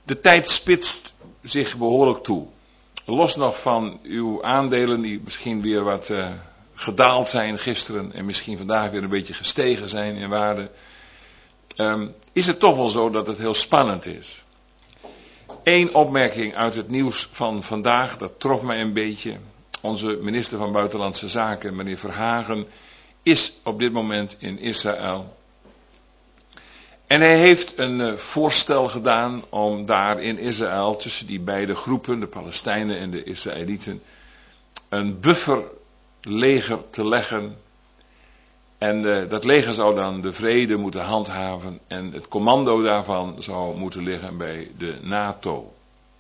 De tijd spitst zich behoorlijk toe. Los nog van uw aandelen die misschien weer wat gedaald zijn gisteren en misschien vandaag weer een beetje gestegen zijn in waarde. Is het toch wel zo dat het heel spannend is. Eén opmerking uit het nieuws van vandaag, dat trof mij een beetje. Onze minister van Buitenlandse Zaken, meneer Verhagen, is op dit moment in Israël. En hij heeft een voorstel gedaan om daar in Israël tussen die beide groepen, de Palestijnen en de Israëlieten, een bufferleger te leggen. En dat leger zou dan de vrede moeten handhaven en het commando daarvan zou moeten liggen bij de NATO.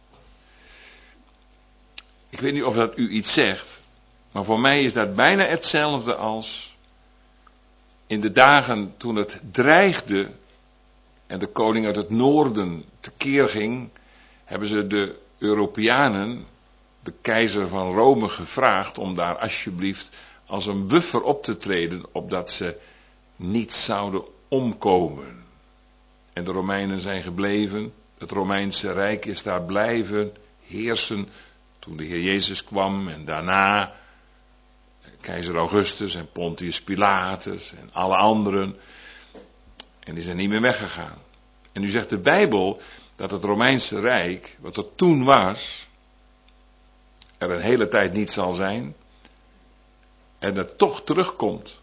Ik weet niet of dat u iets zegt, maar voor mij is dat bijna hetzelfde als in de dagen toen het dreigde en de koning uit het noorden tekeer ging, hebben ze de Europeanen, de keizer van Rome, gevraagd om daar alsjeblieft als een buffer op te treden, opdat ze niet zouden omkomen. En de Romeinen zijn gebleven, het Romeinse Rijk is daar blijven heersen toen de Heer Jezus kwam en daarna keizer Augustus en Pontius Pilatus en alle anderen. En die zijn niet meer weggegaan. En nu zegt de Bijbel dat het Romeinse Rijk, wat er toen was, er een hele tijd niet zal zijn. En dat toch terugkomt.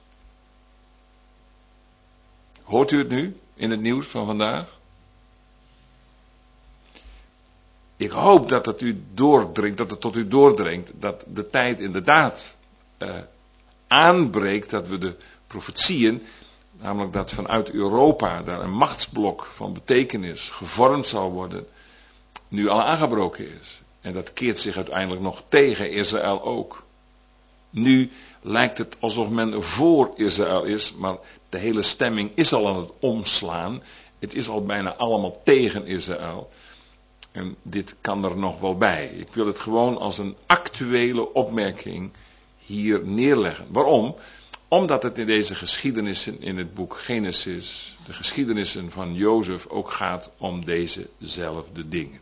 Hoort u het nu in het nieuws van vandaag? Ik hoop dat het u doordringt, dat het tot u doordringt, dat de tijd inderdaad aanbreekt, dat we de profetieën, namelijk dat vanuit Europa daar een machtsblok van betekenis gevormd zal worden, nu al aangebroken is. En dat keert zich uiteindelijk nog tegen Israël ook. Nu lijkt het alsof men voor Israël is, maar de hele stemming is al aan het omslaan. Het is al bijna allemaal tegen Israël. En dit kan er nog wel bij. Ik wil het gewoon als een actuele opmerking hier neerleggen. Waarom? Omdat het in deze geschiedenissen in het boek Genesis, de geschiedenissen van Jozef, ook gaat om dezezelfde dingen.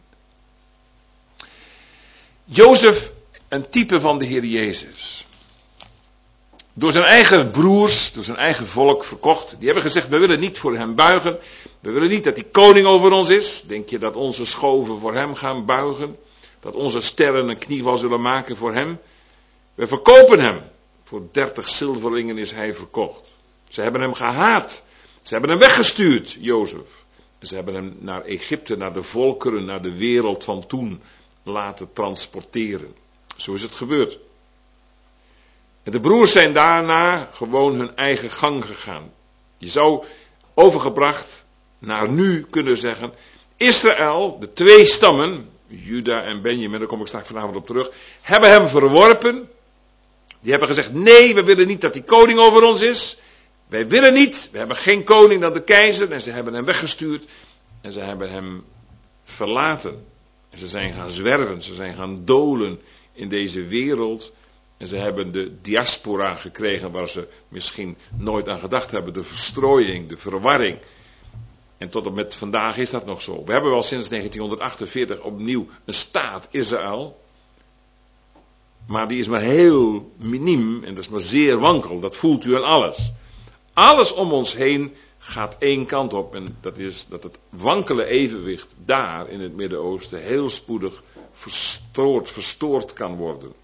Jozef, een type van de Heer Jezus. Door zijn eigen broers, door zijn eigen volk verkocht. Die hebben gezegd, we willen niet voor hem buigen. We willen niet dat hij koning over ons is. Denk je dat onze schoven voor hem gaan buigen? Dat onze sterren een knieval zullen maken voor hem? We verkopen hem. Voor 30 zilverlingen is hij verkocht. Ze hebben hem gehaat. Ze hebben hem weggestuurd, Jozef. En ze hebben hem naar Egypte, naar de volkeren, naar de wereld van toen laten transporteren. Zo is het gebeurd. En de broers zijn daarna gewoon hun eigen gang gegaan. Je zou overgebracht naar nu kunnen zeggen, Israël, de twee stammen, Juda en Benjamin, daar kom ik straks vanavond op terug, hebben hem verworpen. Die hebben gezegd, nee, we willen niet dat die koning over ons is. Wij willen niet, we hebben geen koning dan de keizer. En ze hebben hem weggestuurd en ze hebben hem verlaten. En ze zijn gaan zwerven, ze zijn gaan dolen in deze wereld. En ze hebben de diaspora gekregen waar ze misschien nooit aan gedacht hebben. De verstrooiing, de verwarring. En tot en met vandaag is dat nog zo. We hebben wel sinds 1948 opnieuw een staat Israël. Maar die is maar heel miniem en dat is maar zeer wankel. Dat voelt u aan alles. Alles om ons heen gaat één kant op. En dat is dat het wankele evenwicht daar in het Midden-Oosten heel spoedig verstoord kan worden.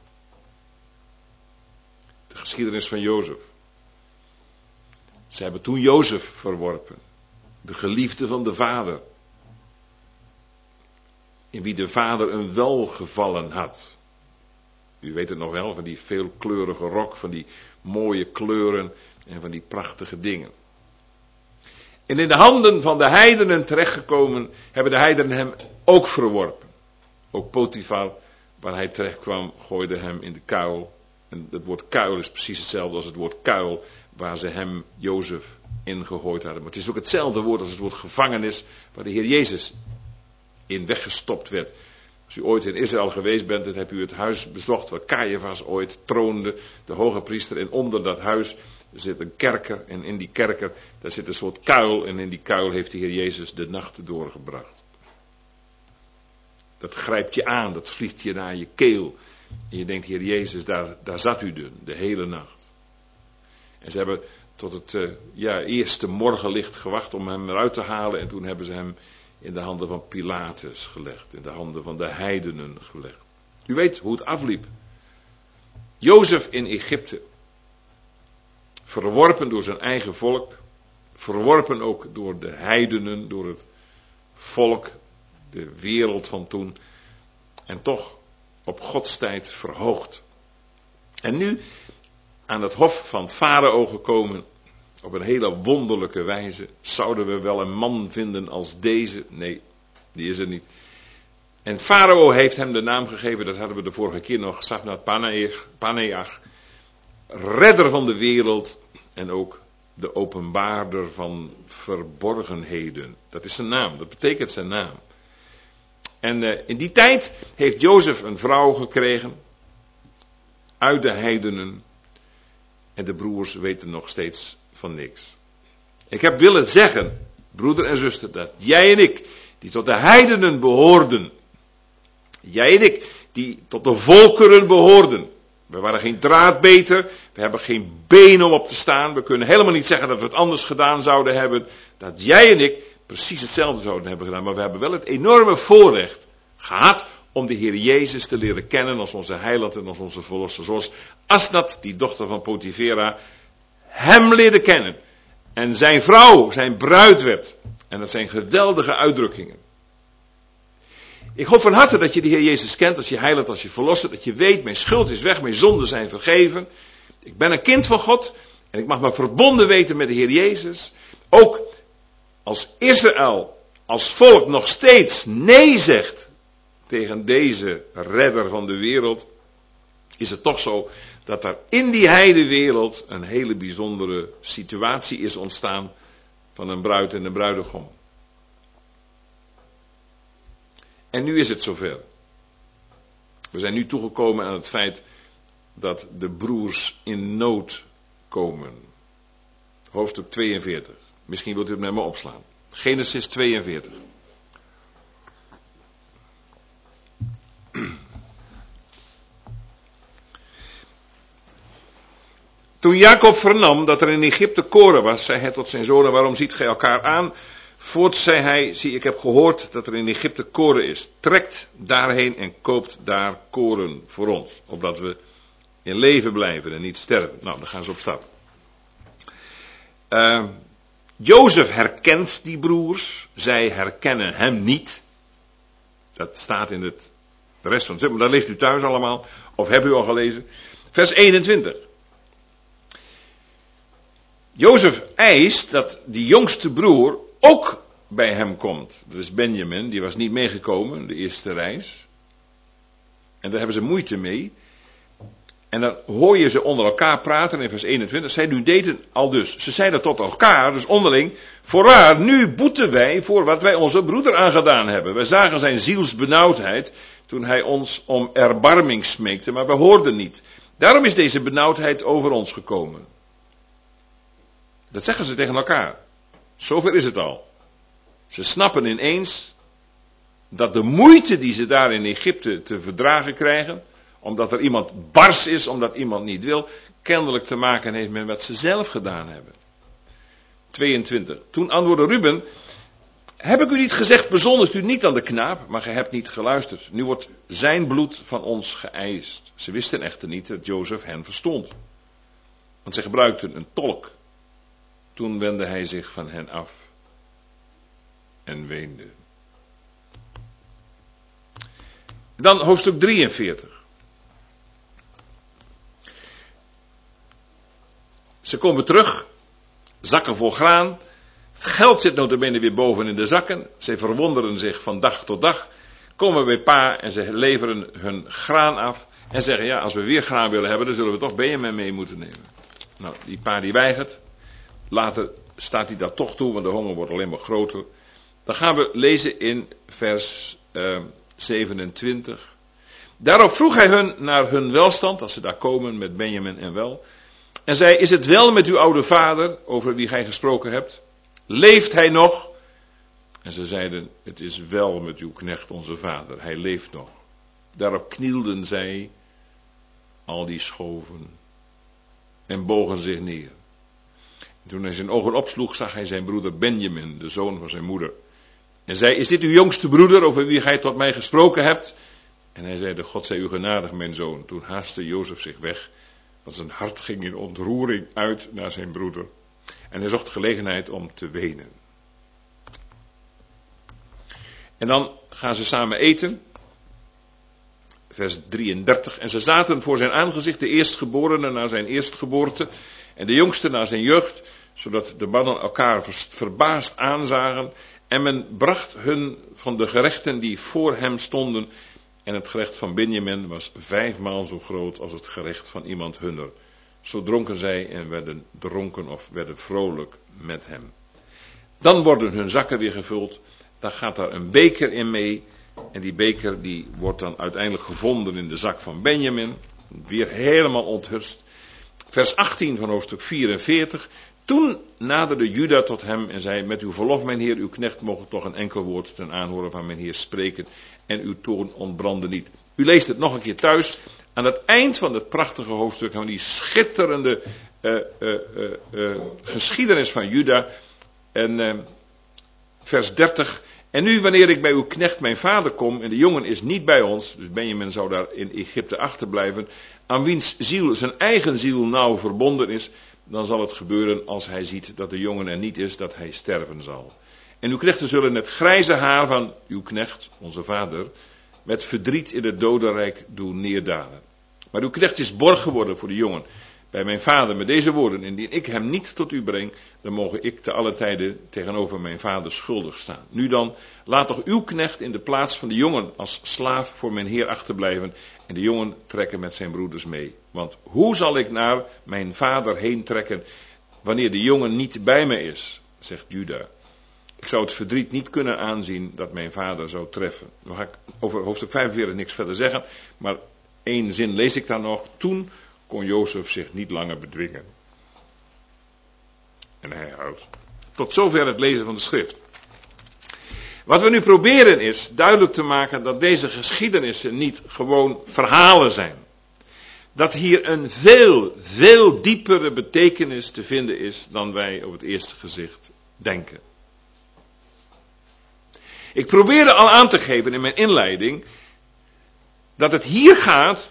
De geschiedenis van Jozef. Ze hebben toen Jozef verworpen. De geliefde van de vader. In wie de vader een welgevallen had. U weet het nog wel, van die veelkleurige rok, van die mooie kleuren en van die prachtige dingen. En in de handen van de heidenen terechtgekomen, hebben de heidenen hem ook verworpen. Ook Potifar, waar hij terecht kwam, gooide hem in de kuil. En het woord kuil is precies hetzelfde als het woord kuil, waar ze hem, Jozef, ingegooid hadden. Maar het is ook hetzelfde woord als het woord gevangenis, waar de Heer Jezus in weggestopt werd. Als u ooit in Israël geweest bent, dan hebt u het huis bezocht waar Caiaphas ooit troonde, de hoge priester. En onder dat huis zit een kerker. En in die kerker, daar zit een soort kuil. En in die kuil heeft de Heer Jezus de nacht doorgebracht. Dat grijpt je aan, dat vliegt je naar je keel. En je denkt, Heer Jezus, daar zat u de hele nacht. En ze hebben tot het eerste morgenlicht gewacht om hem eruit te halen. En toen hebben ze hem in de handen van Pilatus gelegd. In de handen van de heidenen gelegd. U weet hoe het afliep. Jozef in Egypte. Verworpen door zijn eigen volk. Verworpen ook door de heidenen, door het volk, de wereld van toen. En toch op Gods tijd verhoogd. En nu aan het hof van het farao gekomen. Op een hele wonderlijke wijze. Zouden we wel een man vinden als deze? Nee, die is er niet. En farao heeft hem de naam gegeven, dat hadden we de vorige keer nog, Safnat Paneach. Redder van de wereld en ook de openbaarder van verborgenheden. Dat is zijn naam, dat betekent zijn naam. En in die tijd heeft Jozef een vrouw gekregen uit de heidenen. En de broers weten nog steeds van niks. Ik heb willen zeggen, broeder en zuster, dat jij en ik, die tot de heidenen behoorden. Jij en ik, die tot de volkeren behoorden. We waren geen draadbeter, we hebben geen been om op te staan. We kunnen helemaal niet zeggen dat we het anders gedaan zouden hebben. Dat jij en ik precies hetzelfde zouden hebben gedaan. Maar we hebben wel het enorme voorrecht gehad om de Heer Jezus te leren kennen als onze heiland en als onze verlosser. Zoals Asnat, die dochter van Potifera, hem leerde kennen. En zijn vrouw, zijn bruid werd. En dat zijn geweldige uitdrukkingen. Ik hoop van harte dat je de Heer Jezus kent als je heiland, als je verlosser. Dat je weet, mijn schuld is weg, mijn zonden zijn vergeven. Ik ben een kind van God. En ik mag me verbonden weten met de Heer Jezus. Ook als Israël, als volk nog steeds nee zegt tegen deze redder van de wereld. Is het toch zo dat er in die heidewereld een hele bijzondere situatie is ontstaan van een bruid en een bruidegom. En nu is het zover. We zijn nu toegekomen aan het feit dat de broers in nood komen. Hoofdstuk 42. Misschien wilt u het met me opslaan. Genesis 42. Toen Jacob vernam dat er in Egypte koren was, zei hij tot zijn zonen, waarom ziet gij elkaar aan? Voorts zei hij, zie, ik heb gehoord dat er in Egypte koren is. Trekt daarheen en koopt daar koren voor ons. Opdat we in leven blijven en niet sterven. Nou, daar gaan ze op stap. Jozef herkent die broers. Zij herkennen hem niet. Dat staat in de rest van het stuk, maar dat leest u thuis allemaal. Of hebt u al gelezen. Vers 21. Jozef eist dat die jongste broer ook bij hem komt. Dat is Benjamin, die was niet meegekomen, de eerste reis. En daar hebben ze moeite mee. En dan hoor je ze onder elkaar praten in vers 21. Zij nu deden al dus. Ze zeiden tot elkaar, dus onderling. Voorwaar, nu boeten wij voor wat wij onze broeder aangedaan hebben. Wij zagen zijn zielsbenauwdheid toen hij ons om erbarming smeekte, maar we hoorden niet. Daarom is deze benauwdheid over ons gekomen. Dat zeggen ze tegen elkaar. Zover is het al. Ze snappen ineens dat de moeite die ze daar in Egypte te verdragen krijgen, omdat er iemand bars is, omdat iemand niet wil, kennelijk te maken heeft met wat ze zelf gedaan hebben. 22. Toen antwoordde Ruben, heb ik u niet gezegd, bezondigt u niet aan de knaap, maar gij hebt niet geluisterd. Nu wordt zijn bloed van ons geëist. Ze wisten echter niet dat Jozef hen verstond. Want ze gebruikten een tolk. Toen wendde hij zich van hen af en weende. Dan hoofdstuk 43. Ze komen terug, zakken vol graan. Het geld zit nota bene weer boven in de zakken. Ze verwonderen zich van dag tot dag. Komen bij pa en ze leveren hun graan af. En zeggen, ja, als we weer graan willen hebben, dan zullen we toch Benjamin mee moeten nemen. Nou, die pa die weigert. Later staat hij dat toch toe, want de honger wordt alleen maar groter. Dan gaan we lezen in vers 27. Daarop vroeg hij hun naar hun welstand, als ze daar komen met Benjamin en wel. En zei, is het wel met uw oude vader, over wie gij gesproken hebt? Leeft hij nog? En ze zeiden, het is wel met uw knecht onze vader, hij leeft nog. Daarop knielden zij, al die schoven, en bogen zich neer. En toen hij zijn ogen opsloeg, zag hij zijn broeder Benjamin, de zoon van zijn moeder. En zei, is dit uw jongste broeder, over wie gij tot mij gesproken hebt? En hij zeide, God zij u genadig, mijn zoon. Toen haastte Jozef zich weg, want zijn hart ging in ontroering uit naar zijn broeder. En hij zocht gelegenheid om te wenen. En dan gaan ze samen eten. Vers 33. En ze zaten voor zijn aangezicht, de eerstgeborene na zijn eerstgeboorte en de jongste na zijn jeugd, zodat de mannen elkaar verbaasd aanzagen. En men bracht hun van de gerechten die voor hem stonden. En het gerecht van Benjamin was 5 maal zo groot als het gerecht van iemand hunner. Zo dronken zij en werden dronken of werden vrolijk met hem. Dan worden hun zakken weer gevuld. Dan gaat daar een beker in mee. En die beker die wordt dan uiteindelijk gevonden in de zak van Benjamin. Weer helemaal onthutst. Vers 18 van hoofdstuk 44. Toen naderde Juda tot hem en zei, met uw verlof mijn heer, uw knecht mogen toch een enkel woord ten aanhoren van mijn heer spreken. En uw toorn ontbrandde niet. U leest het nog een keer thuis. Aan het eind van het prachtige hoofdstuk van die schitterende geschiedenis van Juda. En vers 30. En nu wanneer ik bij uw knecht mijn vader kom en de jongen is niet bij ons, dus Benjamin zou daar in Egypte achterblijven, aan wiens ziel zijn eigen ziel nauw verbonden is, dan zal het gebeuren als hij ziet dat de jongen er niet is, dat hij sterven zal. En uw knechten zullen het grijze haar van uw knecht, onze vader, met verdriet in het dodenrijk doen neerdalen. Maar uw knecht is borg geworden voor de jongen bij mijn vader met deze woorden, indien ik hem niet tot u breng, dan mogen ik te alle tijden tegenover mijn vader schuldig staan. Nu dan, laat toch uw knecht in de plaats van de jongen als slaaf voor mijn heer achterblijven en de jongen trekken met zijn broeders mee. Want hoe zal ik naar mijn vader heen trekken wanneer de jongen niet bij me is, zegt Juda. Ik zou het verdriet niet kunnen aanzien dat mijn vader zou treffen. Dan ga ik over hoofdstuk 45 niks verder zeggen, maar 1 zin lees ik daar nog. Toen kon Jozef zich niet langer bedwingen. En hij houdt. Tot zover het lezen van de schrift. Wat we nu proberen is duidelijk te maken dat deze geschiedenissen niet gewoon verhalen zijn. Dat hier een veel diepere betekenis te vinden is dan wij op het eerste gezicht denken. Ik probeerde al aan te geven in mijn inleiding dat het hier gaat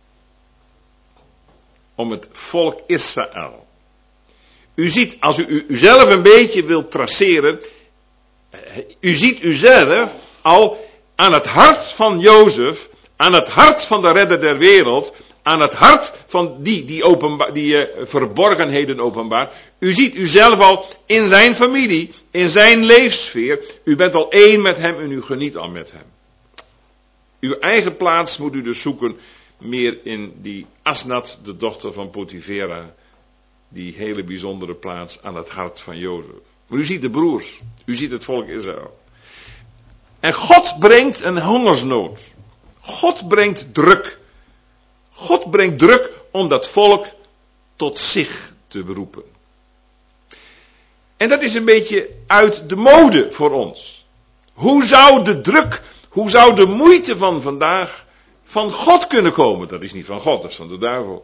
om het volk Israël. U ziet, als u uzelf een beetje wilt traceren, u ziet uzelf al aan het hart van Jozef, aan het hart van de redder der wereld, aan het hart van die verborgenheden openbaar. U ziet uzelf al in zijn familie, in zijn leefsfeer. U bent al één met hem en u geniet al met hem. Uw eigen plaats moet u dus zoeken meer in die Asnat, de dochter van Potifera. Die hele bijzondere plaats aan het hart van Jozef. Maar u ziet de broers. U ziet het volk Israël. En God brengt een hongersnood. God brengt druk. God brengt druk om dat volk tot zich te beroepen. En dat is een beetje uit de mode voor ons. Hoe zou de druk, hoe zou de moeite van vandaag van God kunnen komen? Dat is niet van God, dat is van de duivel.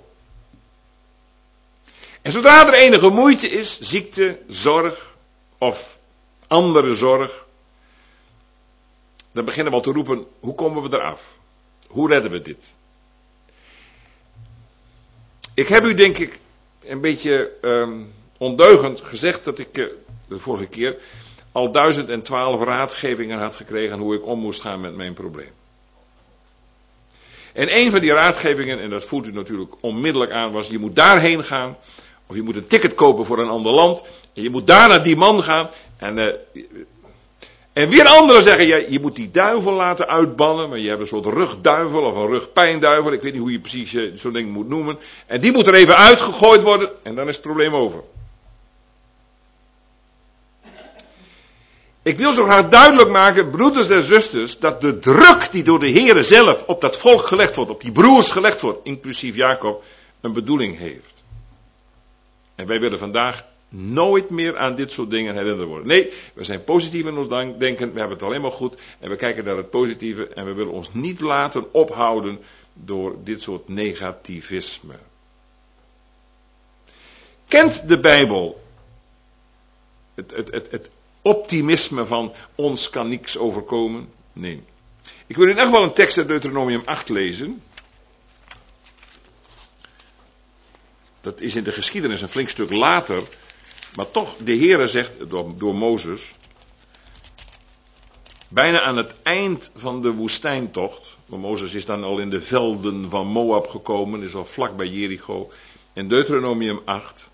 En zodra er enige moeite is, ziekte, zorg of andere zorg, dan beginnen we al te roepen, hoe komen we eraf? Hoe redden we dit? Ik heb u denk ik een beetje ondeugend gezegd dat ik de vorige keer al 1012 raadgevingen had gekregen hoe ik om moest gaan met mijn probleem. En een van die raadgevingen, en dat voelt u natuurlijk onmiddellijk aan, was je moet daarheen gaan. Of je moet een ticket kopen voor een ander land. En je moet daar naar die man gaan. En weer anderen zeggen, je moet die duivel laten uitbannen. Maar je hebt een soort rugduivel of een rugpijnduivel. Ik weet niet hoe je precies zo'n ding moet noemen. En die moet er even uitgegooid worden. En dan is het probleem over. Ik wil zo graag duidelijk maken, broeders en zusters, dat de druk die door de Heere zelf op dat volk gelegd wordt, op die broers gelegd wordt, inclusief Jacob, een bedoeling heeft. En wij willen vandaag nooit meer aan dit soort dingen herinnerd worden. Nee, we zijn positief in ons denken, we hebben het alleen maar goed en we kijken naar het positieve en we willen ons niet laten ophouden door dit soort negativisme. Kent de Bijbel het optimisme van ons kan niks overkomen? Nee. Ik wil in ieder geval een tekst uit Deuteronomium 8 lezen. Dat is in de geschiedenis een flink stuk later. Maar toch, de Heere zegt door Mozes. Bijna aan het eind van de woestijntocht. Want Mozes is dan al in de velden van Moab gekomen. Is al vlak bij Jericho. In Deuteronomium 8.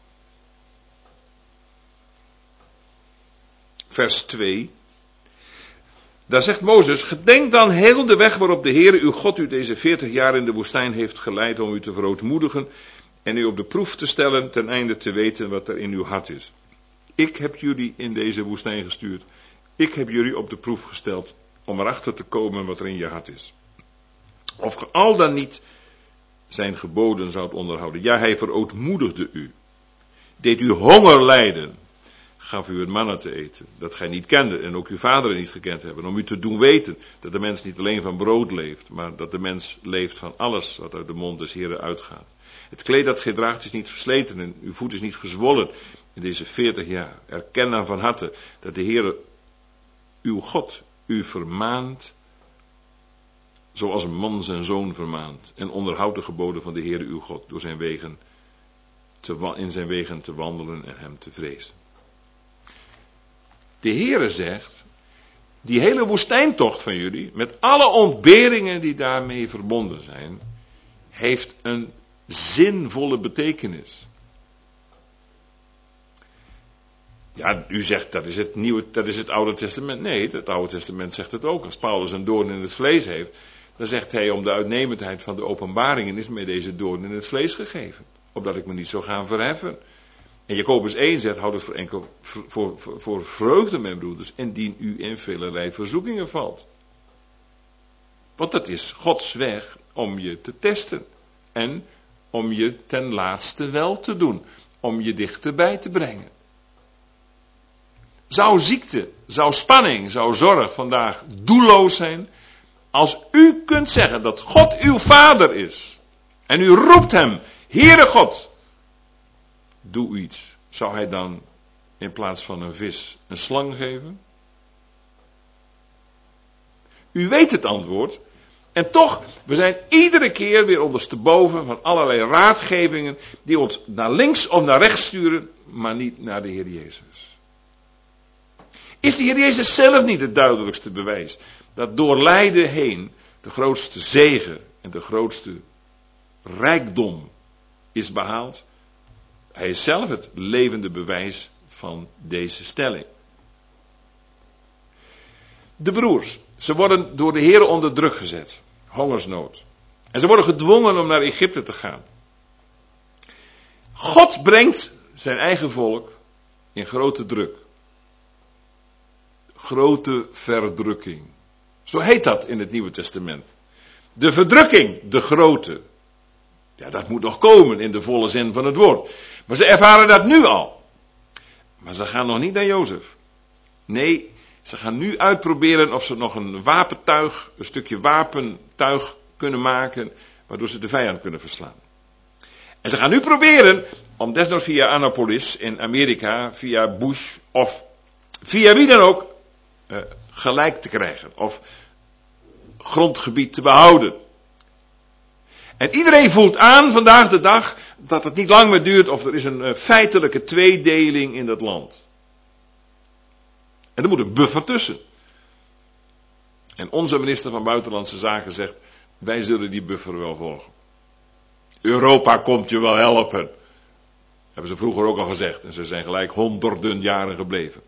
Vers 2. Daar zegt Mozes, gedenk dan heel de weg waarop de Heere uw God u deze 40 jaar in de woestijn heeft geleid om u te verootmoedigen en u op de proef te stellen ten einde te weten wat er in uw hart is. Ik heb jullie in deze woestijn gestuurd. Ik heb jullie op de proef gesteld om erachter te komen wat er in je hart is. Of ge al dan niet zijn geboden zoudt onderhouden. Ja, hij verootmoedigde u. Deed u honger lijden. Gaf u het manna te eten, dat gij niet kende en ook uw vaderen niet gekend hebben, om u te doen weten dat de mens niet alleen van brood leeft, maar dat de mens leeft van alles wat uit de mond des Heeren uitgaat. Het kleed dat gij draagt is niet versleten en uw voet is niet gezwollen in deze 40 jaar. Erken dan van harte dat de Heere uw God u vermaant, zoals een man zijn zoon vermaant, en onderhoudt de geboden van de Heere uw God door in zijn wegen te wandelen en hem te vrezen. De Heere zegt, die hele woestijntocht van jullie, met alle ontberingen die daarmee verbonden zijn, heeft een zinvolle betekenis. Ja, u zegt dat is het Oude Testament. Nee, het Oude Testament zegt het ook. Als Paulus een doorn in het vlees heeft, dan zegt hij om de uitnemendheid van de openbaringen is mij deze doorn in het vlees gegeven. Opdat ik me niet zou gaan verheffen. En Jacobus 1 zegt, houd het voor vreugde, mijn broeders, indien u in velerlei verzoekingen valt. Want dat is Gods weg om je te testen. En om je ten laatste wel te doen. Om je dichterbij te brengen. Zou ziekte, zou spanning, zou zorg vandaag doelloos zijn, als u kunt zeggen dat God uw Vader is. En u roept hem, Heere God. Doe iets. Zou hij dan in plaats van een vis een slang geven? U weet het antwoord. En toch, we zijn iedere keer weer ondersteboven van allerlei raadgevingen die ons naar links of naar rechts sturen, maar niet naar de Heer Jezus. Is de Heer Jezus zelf niet het duidelijkste bewijs dat door lijden heen de grootste zegen en de grootste rijkdom is behaald? Hij is zelf het levende bewijs van deze stelling. De broers, ze worden door de Heer onder druk gezet. Hongersnood. En ze worden gedwongen om naar Egypte te gaan. God brengt zijn eigen volk in grote druk. Grote verdrukking. Zo heet dat in het Nieuwe Testament. De verdrukking, de grote. Ja, dat moet nog komen in de volle zin van het woord. Maar ze ervaren dat nu al. Maar ze gaan nog niet naar Jozef. Nee, ze gaan nu uitproberen of ze nog een wapentuig, een stukje wapentuig kunnen maken, waardoor ze de vijand kunnen verslaan. En ze gaan nu proberen om desnoods via Annapolis in Amerika, via Bush of via wie dan ook, gelijk te krijgen. Of grondgebied te behouden. En iedereen voelt aan vandaag de dag dat het niet lang meer duurt of er is een feitelijke tweedeling in dat land. En er moet een buffer tussen. En onze minister van Buitenlandse Zaken zegt, wij zullen die buffer wel volgen. Europa komt je wel helpen. Hebben ze vroeger ook al gezegd. En ze zijn gelijk honderden jaren gebleven.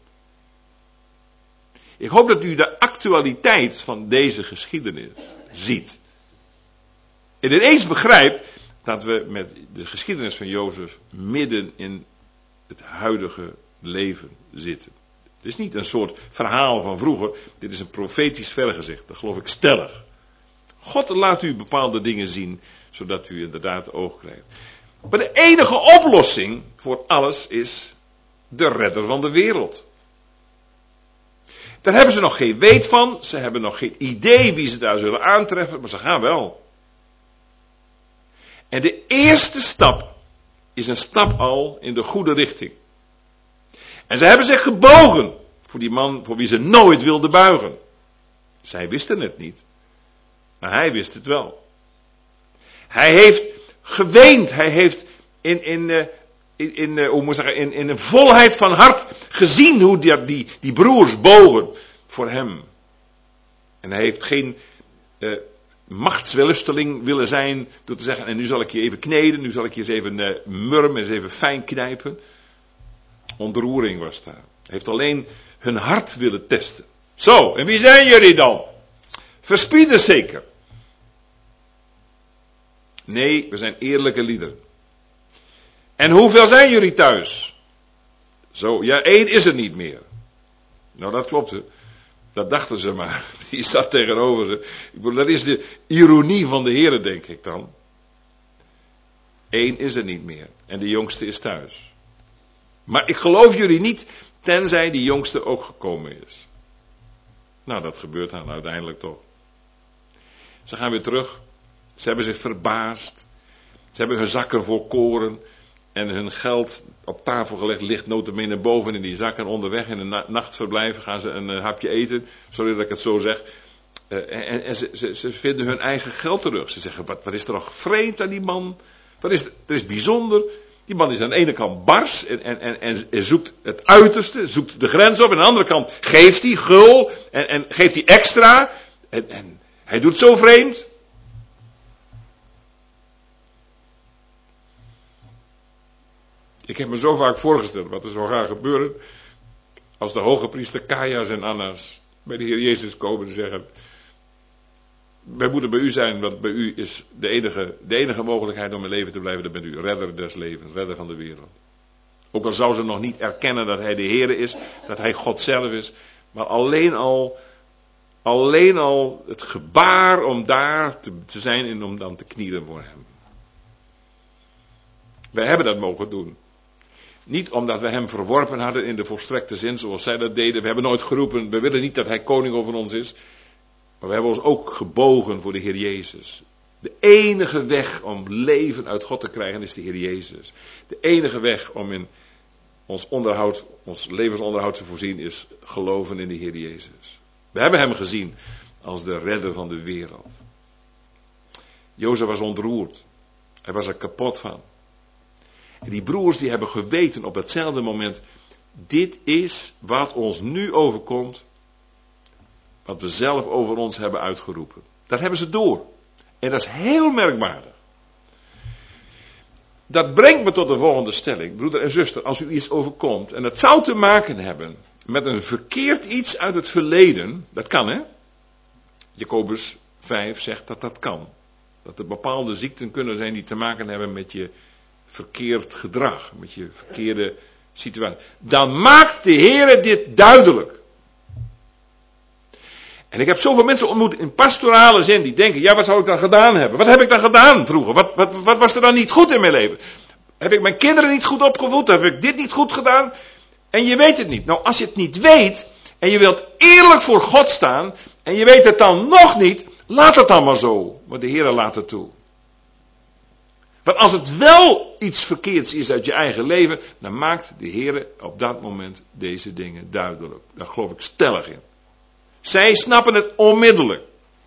Ik hoop dat u de actualiteit van deze geschiedenis ziet. En ineens begrijpt dat we met de geschiedenis van Jozef midden in het huidige leven zitten. Het is niet een soort verhaal van vroeger. Dit is een profetisch vergezicht. Dat geloof ik stellig. God laat u bepaalde dingen zien, zodat u inderdaad oog krijgt. Maar de enige oplossing voor alles is de redder van de wereld. Daar hebben ze nog geen weet van, ze hebben nog geen idee wie ze daar zullen aantreffen, maar ze gaan wel. En de eerste stap is een stap al in de goede richting. En ze hebben zich gebogen voor die man voor wie ze nooit wilden buigen. Zij wisten het niet, maar hij wist het wel. Hij heeft geweend, hij heeft in een volheid van hart gezien hoe die broers bogen voor hem. En hij heeft geen machtswellusteling willen zijn door te zeggen, en nu zal ik je even kneden, nu zal ik je eens even murmen, eens even fijn knijpen. Ontroering was daar. Hij heeft alleen hun hart willen testen. Zo, en wie zijn jullie dan? Verspieders zeker? Nee, we zijn eerlijke lieden. En hoeveel zijn jullie thuis? Zo, ja, 1 is er niet meer. Nou, dat klopte. Dat dachten ze maar. Die zat tegenover ze. Dat is de ironie van de Heer, denk ik dan. 1 is er niet meer. En de jongste is thuis. Maar ik geloof jullie niet, tenzij die jongste ook gekomen is. Nou, dat gebeurt dan uiteindelijk toch. Ze gaan weer terug. Ze hebben zich verbaasd. Ze hebben hun zakken vol koren en hun geld op tafel gelegd, ligt notabene boven in die zak. En onderweg in een nachtverblijf gaan ze een hapje eten. Sorry dat ik het zo zeg. En ze vinden hun eigen geld terug. Ze zeggen, wat is er nog vreemd aan die man? Dat is bijzonder. Die man is aan de ene kant bars en zoekt het uiterste, zoekt de grens op. En aan de andere kant geeft hij gul en geeft hij extra. En hij doet zo vreemd. Ik heb me zo vaak voorgesteld wat er zou gaan gebeuren als de hoge priester Kajas en Annas bij de Heer Jezus komen en zeggen, wij moeten bij u zijn, want bij u is de enige mogelijkheid om in leven te blijven, dat bent u, redder des levens, redder van de wereld. Ook al zou ze nog niet erkennen dat hij de Heer is, dat hij God zelf is, maar alleen al het gebaar om daar te zijn en om dan te knielen voor hem. Wij hebben dat mogen doen. Niet omdat we hem verworpen hadden in de volstrekte zin zoals zij dat deden. We hebben nooit geroepen, we willen niet dat hij koning over ons is. Maar we hebben ons ook gebogen voor de Heer Jezus. De enige weg om leven uit God te krijgen is de Heer Jezus. De enige weg om in ons levensonderhoud te voorzien is geloven in de Heer Jezus. We hebben hem gezien als de redder van de wereld. Jozef was ontroerd. Hij was er kapot van. En die broers die hebben geweten op hetzelfde moment, dit is wat ons nu overkomt, wat we zelf over ons hebben uitgeroepen. Dat hebben ze door. En dat is heel merkwaardig. Dat brengt me tot de volgende stelling. Broeder en zuster, als u iets overkomt, en het zou te maken hebben met een verkeerd iets uit het verleden, dat kan hè. Jacobus 5 zegt dat dat kan. Dat er bepaalde ziekten kunnen zijn die te maken hebben met je verkeerd gedrag, met je verkeerde situatie. Dan maakt de Heer dit duidelijk. En ik heb zoveel mensen ontmoet in pastorale zin die denken, ja, wat zou ik dan gedaan hebben? Wat heb ik dan gedaan vroeger? Wat was er dan niet goed in mijn leven? Heb ik mijn kinderen niet goed opgevoed? Heb ik dit niet goed gedaan? En je weet het niet. Nou, als je het niet weet en je wilt eerlijk voor God staan en je weet het dan nog niet, laat het dan maar zo. Maar de Heer laat het toe. Want als het wel iets verkeerds is uit je eigen leven, dan maakt de Heer op dat moment deze dingen duidelijk. Daar geloof ik stellig in. Zij snappen het onmiddellijk.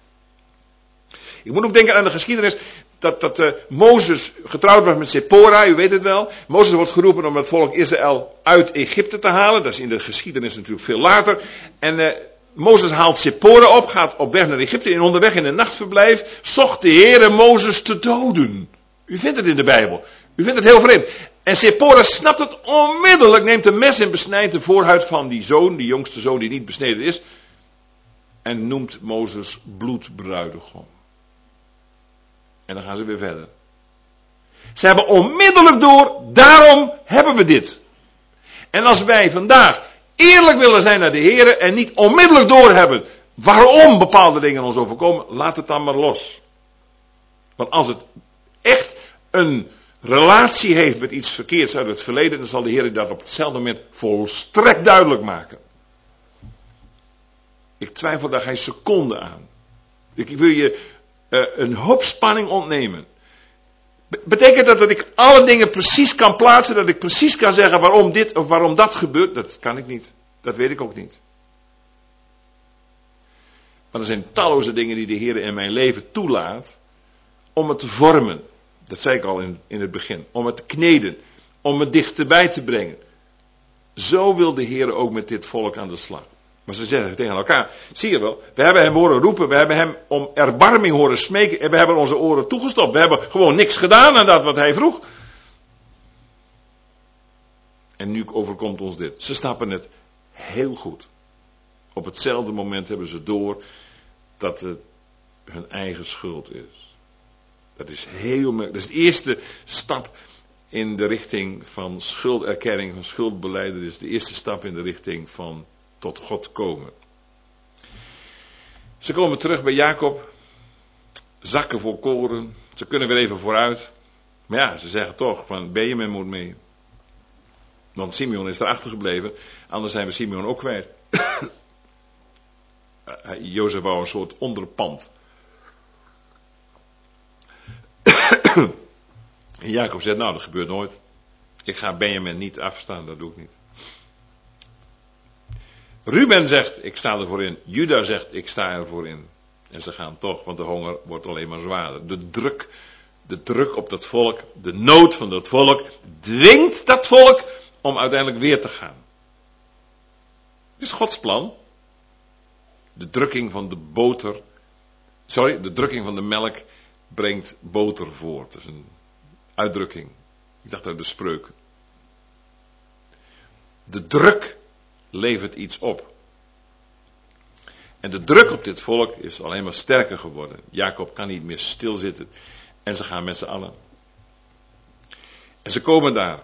Ik moet ook denken aan de geschiedenis dat Mozes getrouwd was met Sephora, u weet het wel. Mozes wordt geroepen om het volk Israël uit Egypte te halen. Dat is in de geschiedenis natuurlijk veel later. En Mozes haalt Sephora op, gaat op weg naar Egypte. En onderweg in een nachtverblijf zocht de Heere Mozes te doden. U vindt het in de Bijbel. U vindt het heel vreemd. En Sephora snapt het onmiddellijk, neemt een mes en besnijdt de voorhuid van die zoon, die jongste zoon die niet besneden is. En noemt Mozes bloedbruidegom. En dan gaan ze weer verder. Ze hebben onmiddellijk door, daarom hebben we dit. En als wij vandaag eerlijk willen zijn naar de Heer en niet onmiddellijk doorhebben waarom bepaalde dingen ons overkomen, laat het dan maar los. Want als het echt een relatie heeft met iets verkeerds uit het verleden, dan zal de Heer dat op hetzelfde moment volstrekt duidelijk maken. Ik twijfel daar geen seconde aan. Ik wil je een hoop spanning ontnemen. Betekent dat ik alle dingen precies kan plaatsen, dat ik precies kan zeggen waarom dit of waarom dat gebeurt? Dat kan ik niet. Dat weet ik ook niet. Maar er zijn talloze dingen die de Heer in mijn leven toelaat om het te vormen. Dat zei ik al in het begin. Om het te kneden. Om het dichterbij te brengen. Zo wil de Heer ook met dit volk aan de slag. Maar ze zeggen tegen elkaar, zie je wel, we hebben hem horen roepen, we hebben hem om erbarming horen smeken en we hebben onze oren toegestopt. We hebben gewoon niks gedaan aan dat wat hij vroeg. En nu overkomt ons dit. Ze snappen het heel goed. Op hetzelfde moment hebben ze door dat het hun eigen schuld is. Dat is dat is de eerste stap in de richting van schulderkenning, van schuldbelijden. Dat is de eerste stap in de richting van tot God komen. Ze komen terug bij Jacob. Zakken vol koren. Ze kunnen weer even vooruit. Maar ja, ze zeggen toch van Benjamin moet mee. Want Simeon is erachter gebleven. Anders zijn we Simeon ook kwijt. Jozef wou een soort onderpand. En Jacob zegt, nou dat gebeurt nooit. Ik ga Benjamin niet afstaan, dat doe ik niet. Ruben zegt, ik sta ervoor in. Juda zegt, ik sta ervoor in. En ze gaan toch, want de honger wordt alleen maar zwaarder. De druk op dat volk, de nood van dat volk, dwingt dat volk om uiteindelijk weer te gaan. Het is Gods plan. De drukking van de drukking van de melk brengt boter voort. Dat is een uitdrukking. Ik dacht uit de Spreuken. De druk levert iets op. En de druk op dit volk is alleen maar sterker geworden. Jacob kan niet meer stilzitten. En ze gaan met z'n allen. En ze komen daar.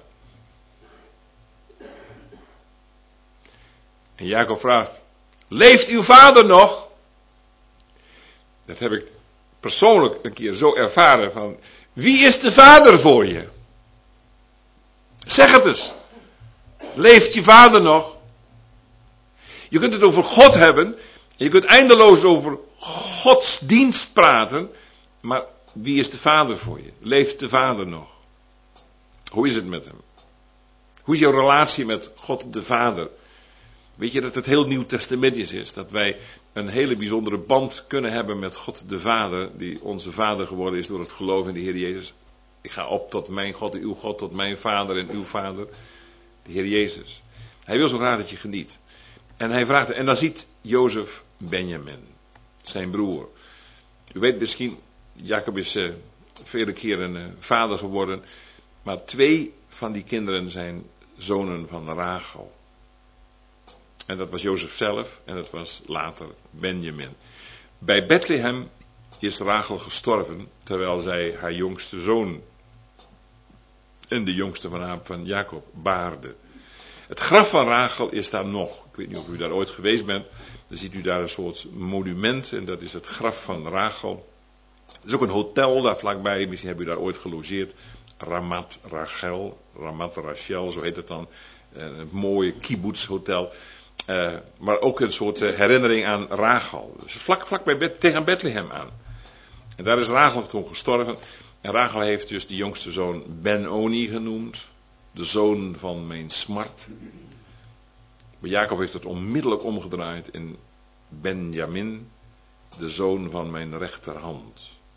En Jacob vraagt, leeft uw vader nog? Dat heb ik persoonlijk een keer zo ervaren van, wie is de vader voor je? Zeg het eens. Leeft je vader nog? Je kunt het over God hebben. Je kunt eindeloos over Gods dienst praten. Maar wie is de vader voor je? Leeft de vader nog? Hoe is het met hem? Hoe is jouw relatie met God de Vader? Weet je dat het heel Nieuw Testamentisch is? Dat wij een hele bijzondere band kunnen hebben met God de Vader. Die onze Vader geworden is door het geloof in de Heer Jezus. Ik ga op tot mijn God, uw God, tot mijn Vader en uw Vader. De Heer Jezus. Hij wil zo graag dat je geniet. En hij vraagt, en dan ziet Jozef Benjamin, zijn broer. U weet misschien, Jacob is vele keren vader geworden. Maar 2 van die kinderen zijn zonen van Rachel. En dat was Jozef zelf en dat was later Benjamin. Bij Bethlehem is Rachel gestorven terwijl zij haar jongste zoon en de jongste van Jacob baarde. Het graf van Rachel is daar nog. Ik weet niet of u daar ooit geweest bent. Dan ziet u daar een soort monument en dat is het graf van Rachel. Er is ook een hotel daar vlakbij, misschien hebben u daar ooit gelogeerd. Ramat Rachel, zo heet het dan. Een mooie kibbutz-hotel. Maar ook een soort herinnering aan Rachel. Dus vlak bij tegen Bethlehem aan. En daar is Rachel toen gestorven. En Rachel heeft dus de jongste zoon Ben-Oni genoemd. De zoon van mijn smart. Maar Jacob heeft het onmiddellijk omgedraaid in Benjamin. De zoon van mijn rechterhand.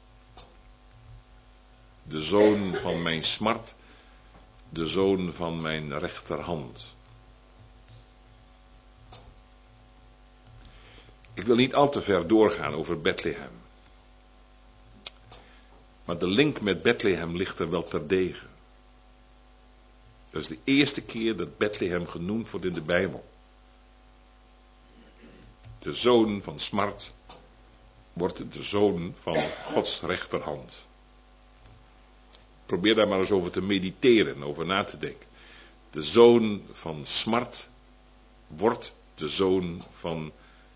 De zoon van mijn smart. De zoon van mijn rechterhand. Ik wil niet al te ver doorgaan over Bethlehem. Maar de link met Bethlehem ligt er wel terdege. Dat is de eerste keer dat Bethlehem genoemd wordt in de Bijbel. De zoon van smart wordt de zoon van Gods rechterhand. Probeer daar maar eens over te mediteren, over na te denken. De zoon van smart wordt de zoon van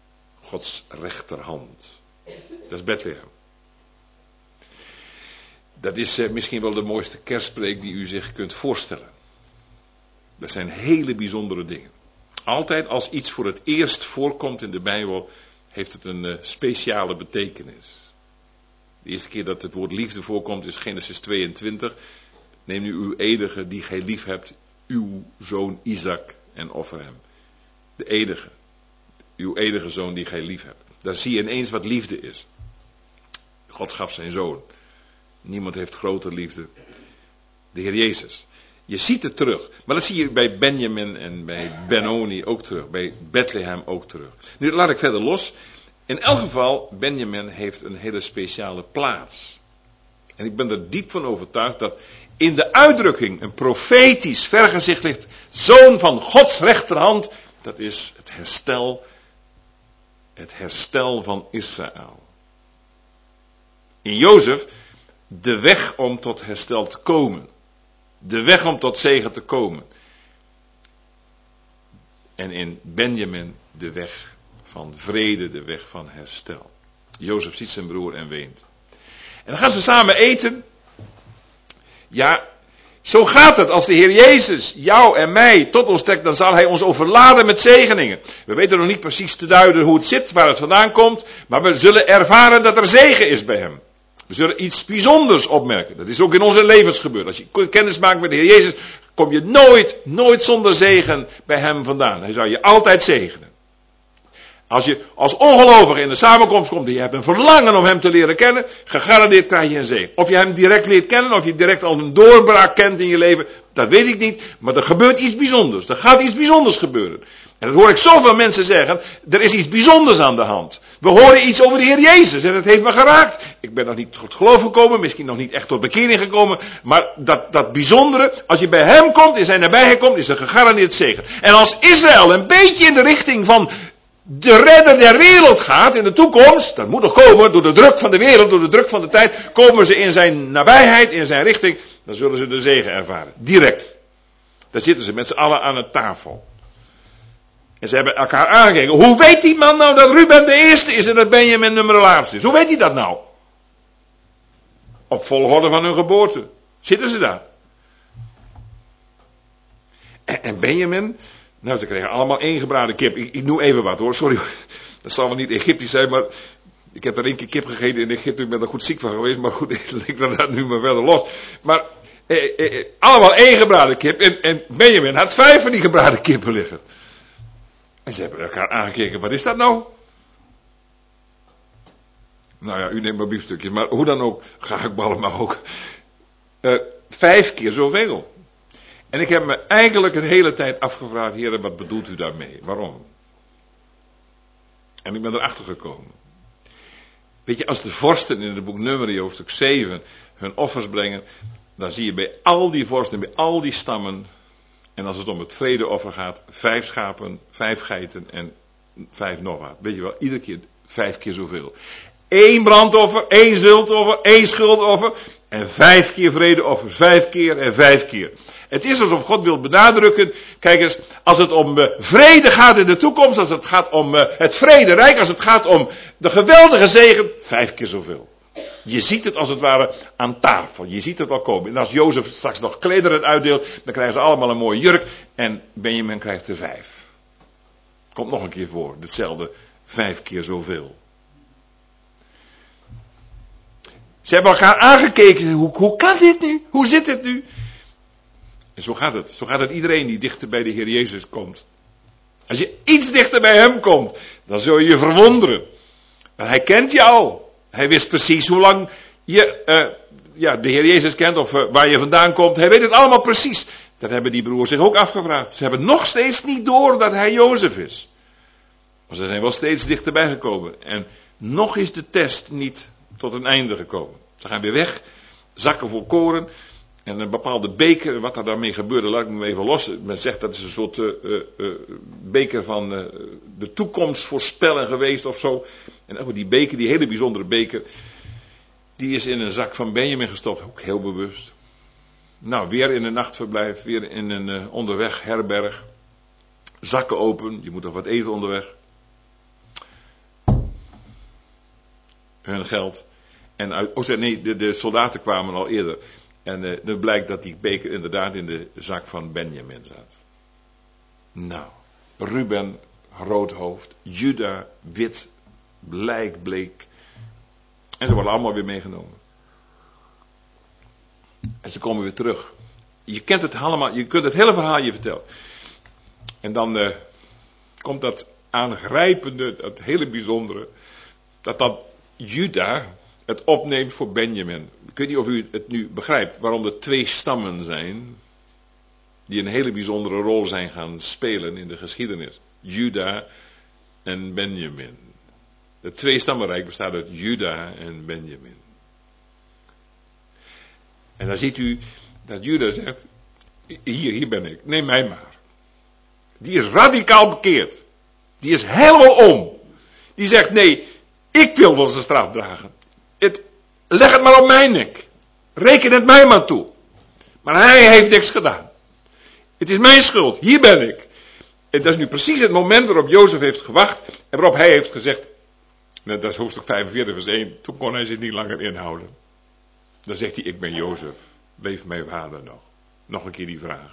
Gods rechterhand. Dat is Bethlehem. Dat is misschien wel de mooiste kerstpreek die u zich kunt voorstellen. Dat zijn hele bijzondere dingen. Altijd als iets voor het eerst voorkomt in de Bijbel, heeft het een speciale betekenis. De eerste keer dat het woord liefde voorkomt is Genesis 22. Neem nu uw enige die gij lief hebt, uw zoon Isaac, en offer hem. De enige. Uw enige zoon die gij lief hebt. Daar zie je ineens wat liefde is. God gaf zijn zoon. Niemand heeft grotere liefde. De Heer Jezus. Je ziet het terug. Maar dat zie je bij Benjamin en bij Benoni ook terug. Bij Bethlehem ook terug. Nu laat ik verder los. In elk geval, Benjamin heeft een hele speciale plaats. En ik ben er diep van overtuigd dat in de uitdrukking een profetisch vergezicht ligt. Zoon van Gods rechterhand. Dat is het herstel. Het herstel van Israël. In Jozef de weg om tot herstel te komen. De weg om tot zegen te komen. En in Benjamin de weg van vrede, de weg van herstel. Jozef ziet zijn broer en weent. En dan gaan ze samen eten. Ja, zo gaat het. Als de Heer Jezus jou en mij tot ons trekt, dan zal Hij ons overladen met zegeningen. We weten nog niet precies te duiden hoe het zit, waar het vandaan komt. Maar we zullen ervaren dat er zegen is bij Hem. We zullen iets bijzonders opmerken. Dat is ook in onze levens gebeurd. Als je kennis maakt met de Heer Jezus, kom je nooit zonder zegen bij Hem vandaan. Hij zal je altijd zegenen. Als je als ongelovige in de samenkomst komt en je hebt een verlangen om Hem te leren kennen, gegarandeerd krijg je een zegen. Of je Hem direct leert kennen, of je direct al een doorbraak kent in je leven, dat weet ik niet. Maar er gebeurt iets bijzonders. Er gaat iets bijzonders gebeuren. En dat hoor ik zoveel mensen zeggen, er is iets bijzonders aan de hand. We horen iets over de Heer Jezus en dat heeft me geraakt. Ik ben nog niet tot geloof gekomen, misschien nog niet echt tot bekering gekomen. Maar dat bijzondere, als je bij Hem komt, in zijn nabijheid komt, is er gegarandeerd zegen. En als Israël een beetje in de richting van de redder der wereld gaat in de toekomst, dat moet nog komen, door de druk van de wereld, door de druk van de tijd, komen ze in zijn nabijheid, in zijn richting, dan zullen ze de zegen ervaren. Direct. Daar zitten ze met z'n allen aan een tafel. En ze hebben elkaar aangekeken. Hoe weet die man nou dat Ruben de eerste is en dat Benjamin nummer de laatste is? Hoe weet hij dat nou? Op volgorde van hun geboorte. Zitten ze daar? En Benjamin, nou ze kregen allemaal één gebraden kip. Ik noem even wat hoor, sorry. Dat zal wel niet Egyptisch zijn, maar ik heb er 1 keer kip gegeten in Egypte. Ik ben er goed ziek van geweest, maar goed, ik laat dat nu maar verder los. Maar allemaal 1 gebraden kip en Benjamin had 5 van die gebraden kippen liggen. En ze hebben elkaar aangekeken, wat is dat nou? Nou ja, u neemt maar biefstukjes, maar hoe dan ook, gehaktballen maar ook. 5 keer zoveel. En ik heb me eigenlijk een hele tijd afgevraagd, heren, wat bedoelt u daarmee? Waarom? En ik ben erachter gekomen. Weet je, als de vorsten in het boek Numeri, hoofdstuk 7, hun offers brengen, dan zie je bij al die vorsten, bij al die stammen, en als het om het vredeoffer gaat, 5 schapen, 5 geiten en 5 nog wat. Weet je wel, iedere keer 5 keer zoveel. 1 brandoffer, 1 zultoffer, 1 schuldoffer en 5 keer vredeoffers. 5 keer en 5 keer. Het is alsof God wil benadrukken, kijk eens, als het om vrede gaat in de toekomst, als het gaat om het vrederijk, als het gaat om de geweldige zegen, 5 keer zoveel. Je ziet het als het ware aan tafel. Je ziet het al komen. En als Jozef straks nog klederen uitdeelt, dan krijgen ze allemaal een mooie jurk. En Benjamin krijgt er 5. Komt nog een keer voor. Hetzelfde 5 keer zoveel. Ze hebben elkaar aangekeken. Hoe kan dit nu? Hoe zit het nu? En zo gaat het. Zo gaat het iedereen die dichter bij de Heer Jezus komt. Als je iets dichter bij Hem komt, dan zul je je verwonderen. Maar Hij kent je al. Hij wist precies hoe lang je de Heer Jezus kent of waar je vandaan komt. Hij weet het allemaal precies. Dat hebben die broers zich ook afgevraagd. Ze hebben nog steeds niet door dat hij Jozef is. Maar ze zijn wel steeds dichterbij gekomen. En nog is de test niet tot een einde gekomen. Ze gaan weer weg. Zakken vol koren. En een bepaalde beker. Wat er daarmee gebeurde, laat ik hem even los. Men zegt dat is een soort beker van de toekomst voorspellen geweest of zo. En ook die beker, die hele bijzondere beker, die is in een zak van Benjamin gestopt. Ook heel bewust. Nou, weer in een nachtverblijf, weer in een onderweg herberg. Zakken open, je moet nog wat eten onderweg. Hun geld. En de soldaten kwamen al eerder. En dan blijkt dat die beker inderdaad in de zak van Benjamin zat. Nou, Ruben, rood hoofd. Juda, wit, bleek. En ze worden allemaal weer meegenomen. En ze komen weer terug. Je kent het allemaal, je kunt het hele verhaal je vertellen. En dan komt dat aangrijpende, dat hele bijzondere, dat Juda het opneemt voor Benjamin. Ik weet niet of u het nu begrijpt, waarom er 2 stammen zijn, die een hele bijzondere rol zijn gaan spelen in de geschiedenis. Juda en Benjamin. Het 2-stammenrijk bestaat uit Juda en Benjamin. En dan ziet u dat Juda zegt, hier ben ik, neem mij maar. Die is radicaal bekeerd. Die is helemaal om. Die zegt, nee, ik wil wel zijn straf dragen. Leg het maar op mijn nek. Reken het mij maar toe. Maar hij heeft niks gedaan. Het is mijn schuld, hier ben ik. En dat is nu precies het moment waarop Jozef heeft gewacht. En waarop hij heeft gezegd, dat is hoofdstuk 45 vers 1. Toen kon hij zich niet langer inhouden. Dan zegt hij, ik ben Jozef. Leeft mijn vader nog? Nog een keer die vraag.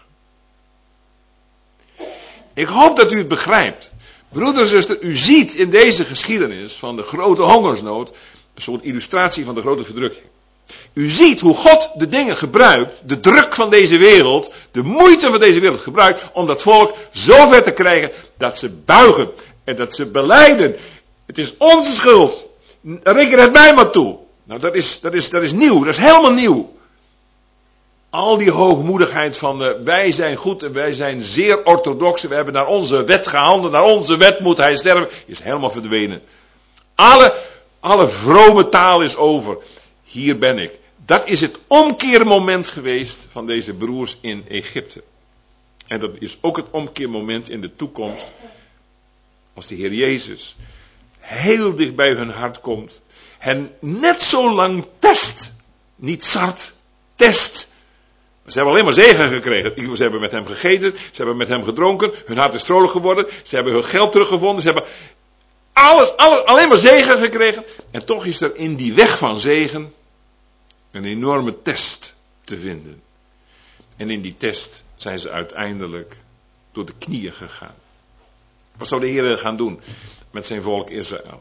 Ik hoop dat u het begrijpt. Broeder en zuster, u ziet in deze geschiedenis van de grote hongersnood een soort illustratie van de grote verdrukking. U ziet hoe God de dingen gebruikt, de druk van deze wereld, de moeite van deze wereld gebruikt om dat volk zo ver te krijgen dat ze buigen en dat ze belijden. Het is onze schuld. Reken het mij maar toe. Nou, dat is nieuw, dat is helemaal nieuw. Al die hoogmoedigheid van wij zijn goed en wij zijn zeer orthodox. We hebben naar onze wet gehandeld, naar onze wet moet hij sterven. Is helemaal verdwenen. Alle vrome taal is over. Hier ben ik. Dat is het omkeermoment geweest van deze broers in Egypte. En dat is ook het omkeermoment in de toekomst. Als de Heer Jezus heel dicht bij hun hart komt. Hen net zo lang test. Niet zart, test. Ze hebben alleen maar zegen gekregen. Ze hebben met hem gegeten. Ze hebben met hem gedronken. Hun hart is vrolijk geworden. Ze hebben hun geld teruggevonden. Ze hebben alles, alleen maar zegen gekregen. En toch is er in die weg van zegen een enorme test te vinden. En in die test zijn ze uiteindelijk door de knieën gegaan. Wat zou de Heer gaan doen met zijn volk Israël?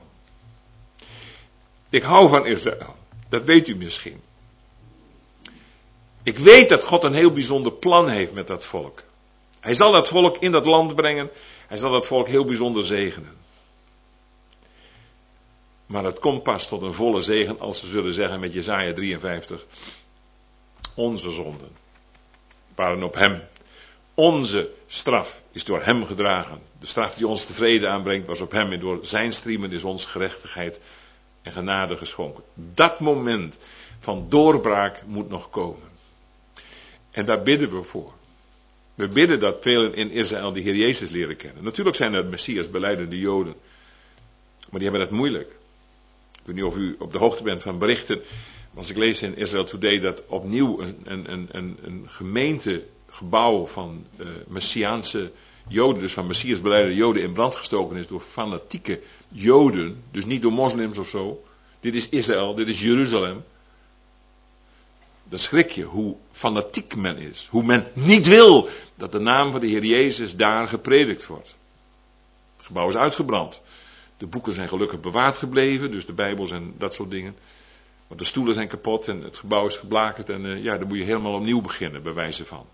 Ik hou van Israël. Dat weet u misschien. Ik weet dat God een heel bijzonder plan heeft met dat volk. Hij zal dat volk in dat land brengen. Hij zal dat volk heel bijzonder zegenen. Maar het komt pas tot een volle zegen als ze zullen zeggen met Jesaja 53. Onze zonden waren op hem. Onze straf is door hem gedragen. De straf die ons tevreden aanbrengt was op hem. En door zijn striemen is ons gerechtigheid en genade geschonken. Dat moment van doorbraak moet nog komen. En daar bidden we voor. We bidden dat velen in Israël de Heer Jezus leren kennen. Natuurlijk zijn er Messias belijdende Joden. Maar die hebben het moeilijk. Ik weet niet of u op de hoogte bent van berichten. Als ik lees in Israel Today dat opnieuw een gemeentegebouw van Messiaanse Joden, dus van Messias belijdende Joden, in brand gestoken is door fanatieke Joden. Dus niet door moslims of zo. Dit is Israël, dit is Jeruzalem. Dan schrik je hoe fanatiek men is. Hoe men niet wil dat de naam van de Heer Jezus daar gepredikt wordt. Het gebouw is uitgebrand. De boeken zijn gelukkig bewaard gebleven, dus de Bijbels en dat soort dingen. Maar de stoelen zijn kapot en het gebouw is geblakerd en dan moet je helemaal opnieuw beginnen, bij wijze van.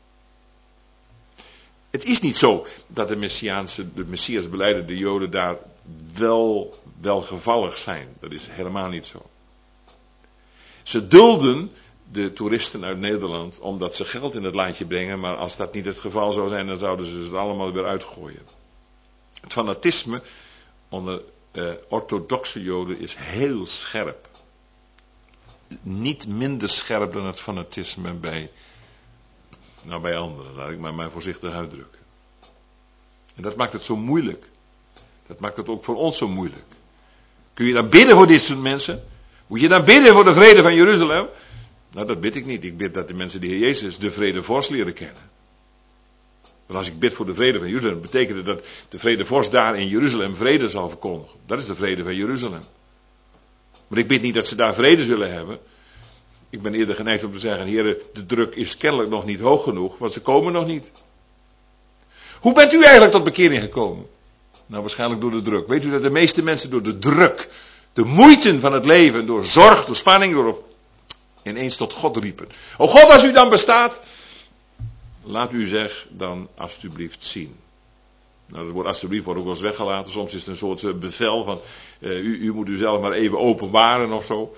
Het is niet zo dat de Messias belijdende Joden daar welgevallig zijn. Dat is helemaal niet zo. Ze dulden de toeristen uit Nederland omdat ze geld in het laadje brengen, maar als dat niet het geval zou zijn, dan zouden ze het allemaal weer uitgooien. Het fanatisme onder orthodoxe Joden is heel scherp. Niet minder scherp dan het fanatisme bij anderen, laat ik maar voorzichtig uitdrukken. En dat maakt het zo moeilijk. Dat maakt het ook voor ons zo moeilijk. Kun je dan bidden voor dit soort mensen? Moet je dan bidden voor de vrede van Jeruzalem? Nou, dat bid ik niet. Ik bid dat de mensen de Heer Jezus de vredevorst leren kennen. Want als ik bid voor de vrede van Jeruzalem, betekent het dat de vredevorst daar in Jeruzalem vrede zal verkondigen. Dat is de vrede van Jeruzalem. Maar ik bid niet dat ze daar vrede zullen hebben. Ik ben eerder geneigd om te zeggen, heren, de druk is kennelijk nog niet hoog genoeg, want ze komen nog niet. Hoe bent u eigenlijk tot bekering gekomen? Nou, waarschijnlijk door de druk. Weet u dat de meeste mensen door de druk, de moeite van het leven, door zorg, door spanning, door ineens tot God riepen. O God, als u dan bestaat, laat u zich dan alstublieft zien. Nou, dat woord alstublieft wordt ook wel eens weggelaten. Soms is het een soort bevel van, u moet u zelf maar even openbaren of zo.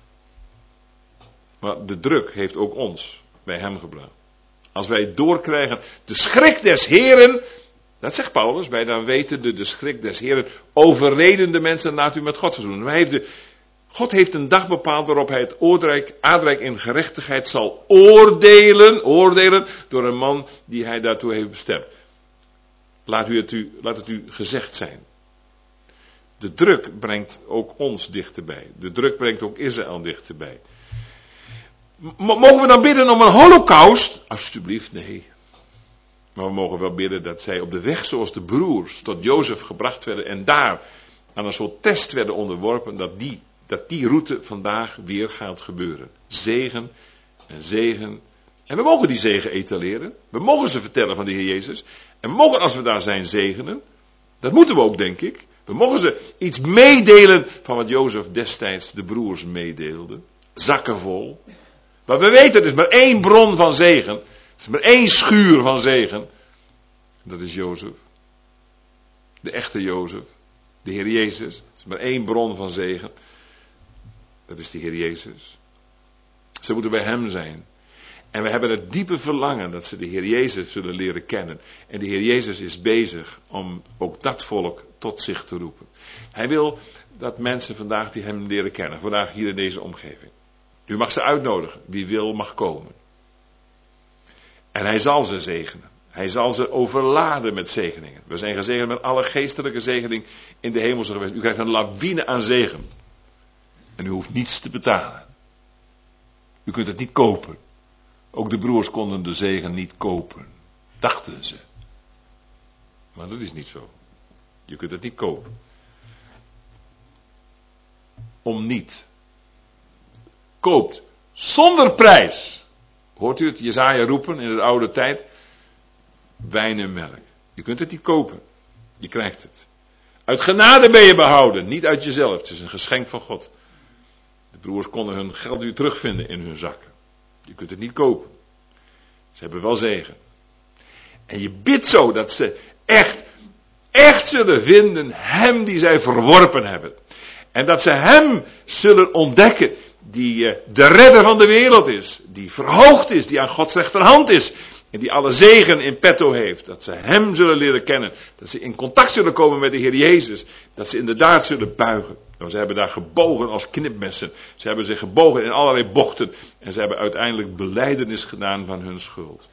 Maar de druk heeft ook ons bij hem gebracht. Als wij doorkrijgen, de schrik des Heren, dat zegt Paulus, wij dan weten de schrik des Heren, overreden de mensen, laat u met God verzoenen. God heeft een dag bepaald waarop hij het aardrijk in gerechtigheid zal oordelen door een man die hij daartoe heeft bestemd. Laat het u gezegd zijn. De druk brengt ook ons dichterbij. De druk brengt ook Israël dichterbij. Mogen we dan bidden om een holocaust? Alsjeblieft, nee. Maar we mogen wel bidden dat zij op de weg zoals de broers tot Jozef gebracht werden en daar aan een soort test werden onderworpen, dat die route vandaag weer gaat gebeuren. Zegen en zegen. En we mogen die zegen etaleren. We mogen ze vertellen van de Heer Jezus. En we mogen, als we daar zijn, zegenen. Dat moeten we ook, denk ik. We mogen ze iets meedelen van wat Jozef destijds de broers meedeelde. Zakken vol. Maar we weten, er is maar één bron van zegen. Er is maar één schuur van zegen. Dat is Jozef. De echte Jozef. De Heer Jezus. Er is maar één bron van zegen. Dat is de Heer Jezus. Ze moeten bij hem zijn. En we hebben het diepe verlangen dat ze de Heer Jezus zullen leren kennen. En de Heer Jezus is bezig om ook dat volk tot zich te roepen. Hij wil dat mensen vandaag die hem leren kennen. Vandaag hier in deze omgeving. U mag ze uitnodigen. Wie wil mag komen. En hij zal ze zegenen. Hij zal ze overladen met zegeningen. We zijn gezegend met alle geestelijke zegening in de hemelse geweest. U krijgt een lawine aan zegen. En u hoeft niets te betalen. U kunt het niet kopen. Ook de broers konden de zegen niet kopen. Dachten ze. Maar dat is niet zo. Je kunt het niet kopen. Om niet. Koopt zonder prijs. Hoort u het Jesaja roepen in de oude tijd? Wijn en melk. Je kunt het niet kopen. Je krijgt het. Uit genade ben je behouden. Niet uit jezelf. Het is een geschenk van God. De broers konden hun geld weer terugvinden in hun zakken. Je kunt het niet kopen. Ze hebben wel zegen. En je bidt zo dat ze echt zullen vinden hem die zij verworpen hebben. En dat ze hem zullen ontdekken die de redder van de wereld is. Die verhoogd is, die aan Gods rechterhand is. En die alle zegen in petto heeft. Dat ze hem zullen leren kennen. Dat ze in contact zullen komen met de Heer Jezus. Dat ze inderdaad zullen buigen. Nou, ze hebben daar gebogen als knipmessen. Ze hebben zich gebogen in allerlei bochten. En ze hebben uiteindelijk belijdenis gedaan van hun schuld.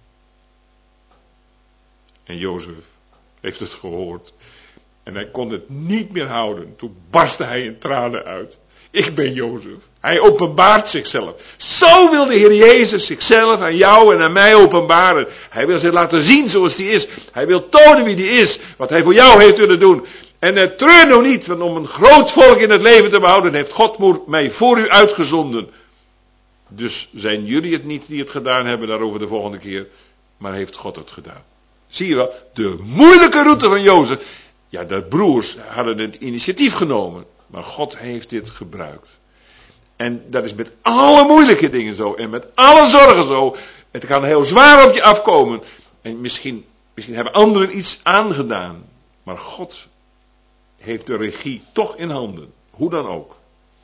En Jozef heeft het gehoord. En hij kon het niet meer houden. Toen barstte hij in tranen uit. Ik ben Jozef. Hij openbaart zichzelf. Zo wil de Heer Jezus zichzelf aan jou en aan mij openbaren. Hij wil zich laten zien zoals hij is. Hij wil tonen wie hij is. Wat hij voor jou heeft willen doen. En treur nou niet, want om een groot volk in het leven te behouden, heeft God mij voor u uitgezonden. Dus zijn jullie het niet die het gedaan hebben, daarover de volgende keer. Maar heeft God het gedaan. Zie je wel, de moeilijke route van Jozef. Ja, de broers hadden het initiatief genomen. Maar God heeft dit gebruikt. En dat is met alle moeilijke dingen zo. En met alle zorgen zo. Het kan heel zwaar op je afkomen. En misschien hebben anderen iets aangedaan. Maar God heeft de regie toch in handen. Hoe dan ook.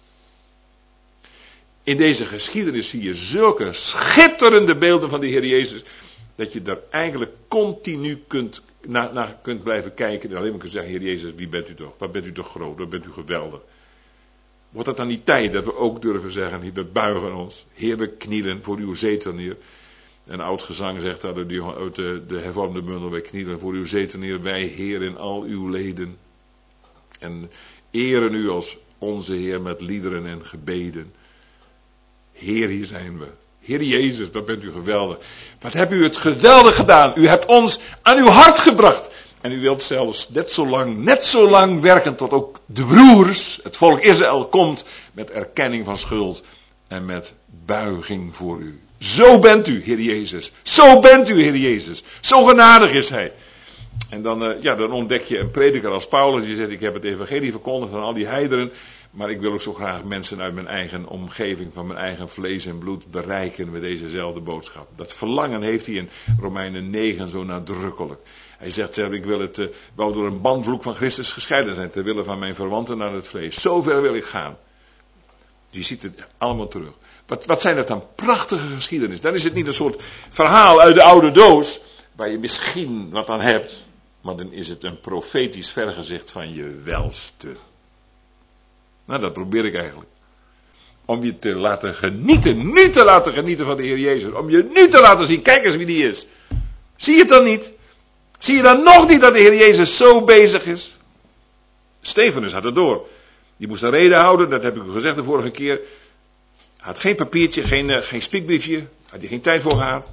In deze geschiedenis zie je zulke schitterende beelden van de Heer Jezus. Dat je daar eigenlijk continu naar kunt blijven kijken. En alleen maar kunt zeggen, Heer Jezus, wie bent u toch? Wat bent u toch groot? Wat bent u geweldig? Wordt het dan niet tijd dat we ook durven zeggen, we buigen ons. Heer, we knielen voor uw zetel neer. Een oud gezang zegt dat uit de hervormde bundel, wij knielen voor uw zetel neer. Wij, Heer, in al uw leden. En eren u als onze Heer met liederen en gebeden. Heer, hier zijn we. Heer Jezus, wat bent u geweldig. Wat hebt u het geweldig gedaan. U hebt ons aan uw hart gebracht. En u wilt zelfs net zo lang werken tot ook de broers, het volk Israël, komt met erkenning van schuld en met buiging voor u. Zo bent u, Heer Jezus. Zo bent u, Heer Jezus. Zo genadig is Hij. En dan ontdek je een prediker als Paulus, die zegt, ik heb het evangelie verkondigd aan al die heidenen, maar ik wil ook zo graag mensen uit mijn eigen omgeving, van mijn eigen vlees en bloed bereiken met dezezelfde boodschap. Dat verlangen heeft hij in Romeinen 9 zo nadrukkelijk. Hij zegt, ik wou door een bandvloek van Christus gescheiden zijn, ter wille van mijn verwanten naar het vlees. Zover wil ik gaan. Je ziet het allemaal terug. Wat zijn dat dan prachtige geschiedenis. Dan is het niet een soort verhaal uit de oude doos, waar je misschien wat aan hebt, maar dan is het een profetisch vergezicht van je welste. Nou, dat probeer ik eigenlijk. Om je te laten genieten, nu te laten genieten van de Heer Jezus. Om je nu te laten zien, kijk eens wie die is. Zie je het dan niet? Zie je dan nog niet dat de Heer Jezus zo bezig is? Stefanus had het door. Die moest een reden houden, dat heb ik u gezegd de vorige keer. Hij had geen papiertje, geen spiekbriefje. Had hij geen tijd voor gehad.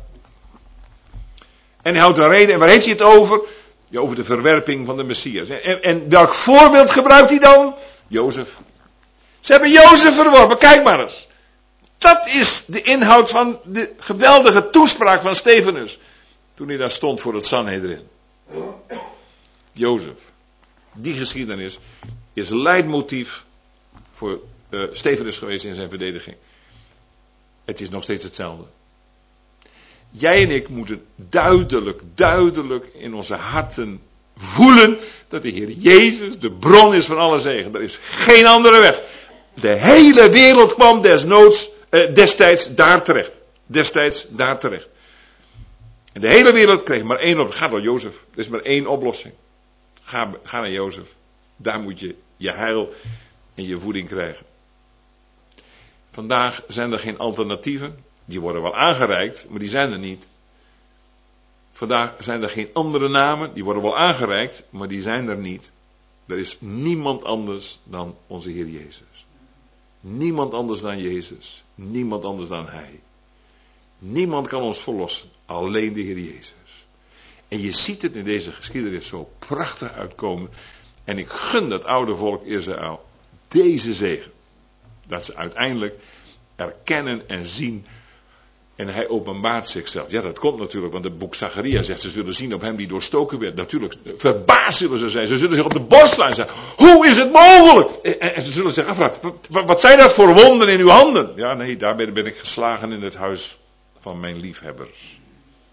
En hij houdt een reden. En waar heeft hij het over? Ja, over de verwerping van de Messias. En welk voorbeeld gebruikt hij dan? Jozef. Ze hebben Jozef verworpen, kijk maar eens. Dat is de inhoud van de geweldige toespraak van Stefanus. Toen hij daar stond voor het Sanhedrin. Jozef. Die geschiedenis is leidmotief voor Stefanus geweest in zijn verdediging. Het is nog steeds hetzelfde. Jij en ik moeten duidelijk in onze harten voelen dat de Heer Jezus de bron is van alle zegen. Er is geen andere weg. De hele wereld kwam destijds daar terecht. En de hele wereld kreeg maar één oplossing. Ga naar Jozef. Er is maar één oplossing. Ga naar Jozef. Daar moet je je heil en je voeding krijgen. Vandaag zijn er geen alternatieven. Die worden wel aangereikt, maar die zijn er niet. Vandaag zijn er geen andere namen. Die worden wel aangereikt, maar die zijn er niet. Er is niemand anders dan onze Heer Jezus. Niemand anders dan Jezus. Niemand anders dan Hij. Niemand kan ons verlossen. Alleen de Heer Jezus. En je ziet het in deze geschiedenis zo prachtig uitkomen. En ik gun dat oude volk Israël deze zegen. Dat ze uiteindelijk erkennen en zien. En hij openbaart zichzelf. Ja, dat komt natuurlijk, want het boek Zacharia zegt, ze zullen zien op hem die doorstoken werd. Natuurlijk, verbaasd zullen ze zijn. Ze zullen zich op de borst slaan en zeggen, hoe is het mogelijk? En ze zullen zich afvragen, wat zijn dat voor wonden in uw handen? Ja, nee, daarbij ben ik geslagen in het huis van mijn liefhebbers.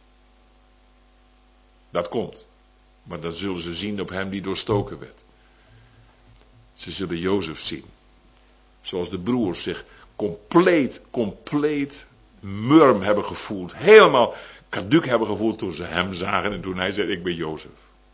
Dat komt. Maar dat zullen ze zien op hem die doorstoken werd. Ze zullen Jozef zien. Zoals de broers zich compleet murm hebben gevoeld. Helemaal caduc hebben gevoeld toen ze hem zagen en toen hij zei, ik ben Jozef.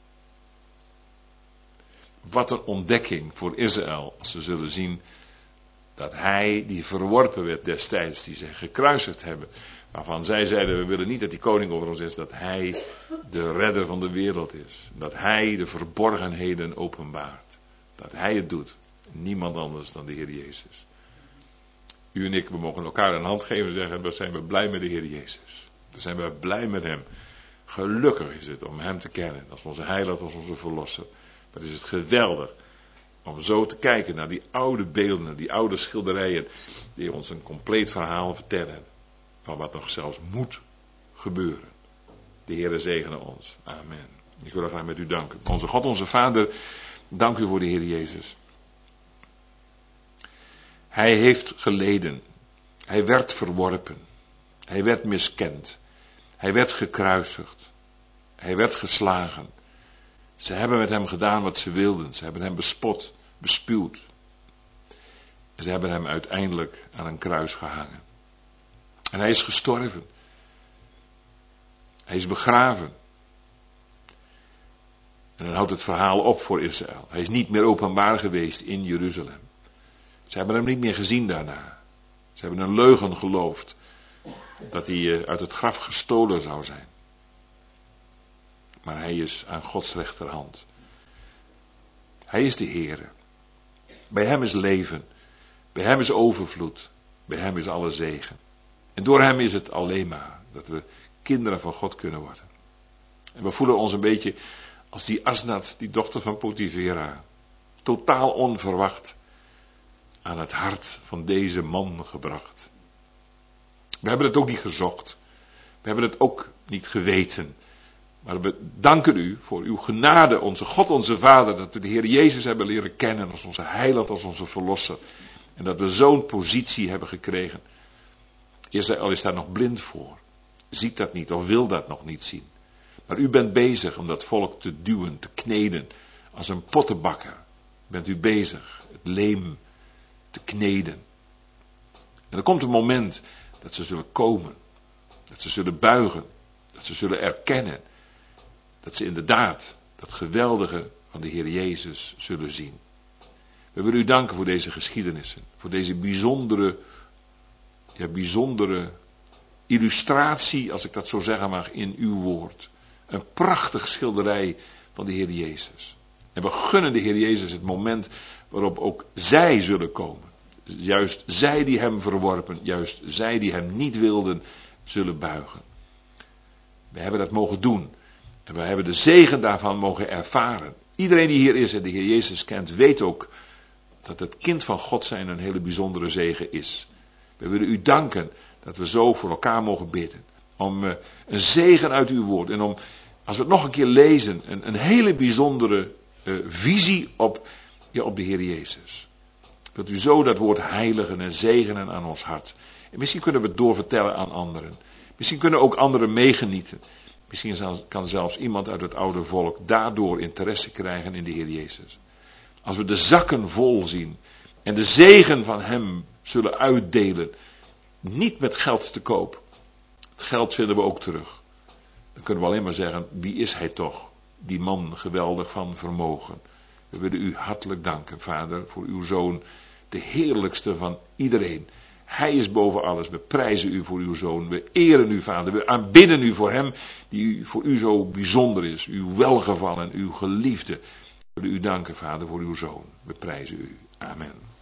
Wat een ontdekking voor Israël als ze zullen zien dat hij die verworpen werd destijds, die ze gekruisigd hebben. Waarvan zij zeiden, we willen niet dat die koning over ons is, dat hij de redder van de wereld is. Dat hij de verborgenheden openbaart. Dat hij het doet. Niemand anders dan de Heer Jezus. U en ik, we mogen elkaar een hand geven en zeggen, we zijn we blij met de Heer Jezus. We zijn we blij met hem. Gelukkig is het om hem te kennen. Als onze heiland, als onze verlosser. Wat is het geweldig om zo te kijken naar die oude beelden, die oude schilderijen, die ons een compleet verhaal vertellen. Van wat nog zelfs moet gebeuren. De Heere zegene ons. Amen. Ik wil graag met u danken. Onze God, onze Vader, dank u voor de Heer Jezus. Hij heeft geleden. Hij werd verworpen. Hij werd miskend. Hij werd gekruisigd. Hij werd geslagen. Ze hebben met hem gedaan wat ze wilden. Ze hebben hem bespot, bespuwd. Ze hebben hem uiteindelijk aan een kruis gehangen. En hij is gestorven. Hij is begraven. En dan houdt het verhaal op voor Israël. Hij is niet meer openbaar geweest in Jeruzalem. Ze hebben hem niet meer gezien daarna. Ze hebben een leugen geloofd. Dat hij uit het graf gestolen zou zijn. Maar hij is aan Gods rechterhand. Hij is de Heere. Bij hem is leven. Bij hem is overvloed. Bij hem is alle zegen. En door hem is het alleen maar dat we kinderen van God kunnen worden. En we voelen ons een beetje als die Asnat, die dochter van Potifera, totaal onverwacht aan het hart van deze man gebracht. We hebben het ook niet gezocht. We hebben het ook niet geweten. Maar we danken u voor uw genade, onze God, onze Vader, dat we de Heer Jezus hebben leren kennen als onze heiland, als onze verlosser. En dat we zo'n positie hebben gekregen. Eerst al is daar nog blind voor. Ziet dat niet of wil dat nog niet zien. Maar u bent bezig om dat volk te duwen, te kneden. Als een pottenbakker bent u bezig het leem te kneden. En er komt een moment dat ze zullen komen. Dat ze zullen buigen. Dat ze zullen erkennen. Dat ze inderdaad dat geweldige van de Heer Jezus zullen zien. We willen u danken voor deze geschiedenissen. Voor deze bijzondere illustratie, als ik dat zo zeggen mag, in uw woord. Een prachtig schilderij van de Heer Jezus. En we gunnen de Heer Jezus het moment waarop ook zij zullen komen. Juist zij die hem verworpen, juist zij die hem niet wilden, zullen buigen. We hebben dat mogen doen. En we hebben de zegen daarvan mogen ervaren. Iedereen die hier is en de Heer Jezus kent, weet ook dat het kind van God zijn een hele bijzondere zegen is. We willen u danken dat we zo voor elkaar mogen bidden. Om een zegen uit uw woord. En om, als we het nog een keer lezen, een hele bijzondere visie op de Heer Jezus. Wilt u zo dat woord heiligen en zegenen aan ons hart. En misschien kunnen we het doorvertellen aan anderen. Misschien kunnen ook anderen meegenieten. Misschien kan zelfs iemand uit het oude volk daardoor interesse krijgen in de Heer Jezus. Als we de zakken vol zien en de zegen van hem zullen uitdelen. Niet met geld te koop. Het geld vinden we ook terug. Dan kunnen we alleen maar zeggen, wie is hij toch? Die man geweldig van vermogen. We willen u hartelijk danken, Vader, voor uw Zoon. De heerlijkste van iedereen. Hij is boven alles. We prijzen u voor uw Zoon. We eren u, Vader. We aanbidden u voor hem die voor u zo bijzonder is. Uw welgevallen, uw geliefde. We willen u danken, Vader, voor uw Zoon. We prijzen u. Amen.